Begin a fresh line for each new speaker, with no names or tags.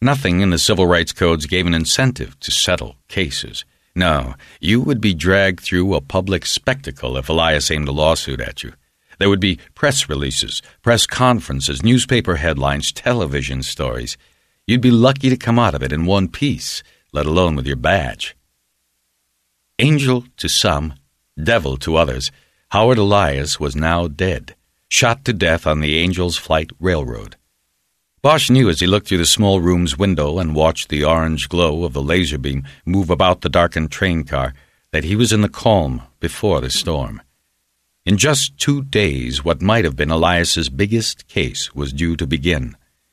Nothing in the civil rights codes gave an incentive to settle cases. No, you would be dragged through a public spectacle if Elias aimed a lawsuit at you. There would be press releases, press conferences, newspaper headlines, television stories. You'd be lucky to come out of it in one piece, let alone with your badge. Angel to some, devil to others, Howard Elias was now dead, shot to death on the Angel's Flight Railroad. Bosch knew as he looked through the small room's window and watched the orange glow of the laser beam move about the darkened train car that he was in the calm before the storm. In just 2 days, what might have been Elias's biggest case was due to begin.